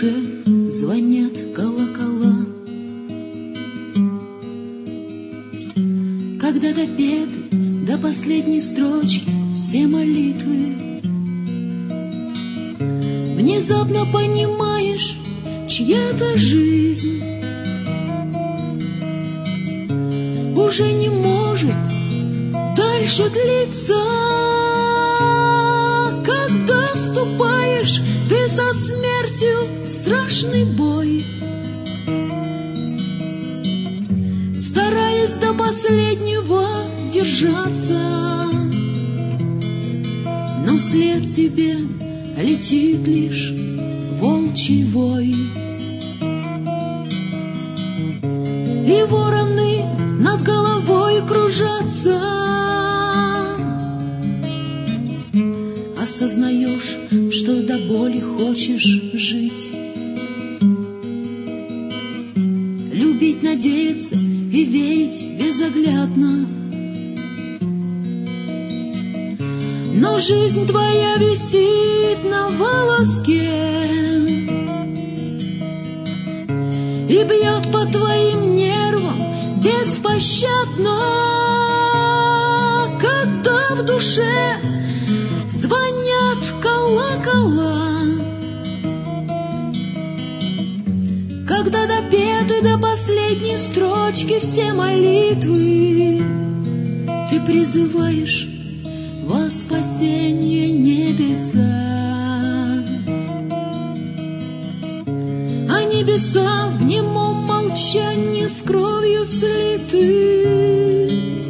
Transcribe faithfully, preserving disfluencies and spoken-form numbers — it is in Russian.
уже звонят колокола. Когда допеты до последней строчки все молитвы, внезапно понимаешь, чья-то жизнь уже не может дальше длиться. Когда вступаешь ты со смертью в страшный бой, стараясь до последнего держаться, но вслед тебе летит лишь волчий вой. И вороны над головой кружатся. Осознаешь, что до боли хочешь жить, любить, надеяться и верить безоглядно. Но жизнь твоя висит на волоске и бьет по твоим нервам беспощадно. Когда в душе звонят колокола, когда допеты до последней строчки все молитвы, ты призываешь во спасение небеса, а небеса в немом молчании с кровью слиты.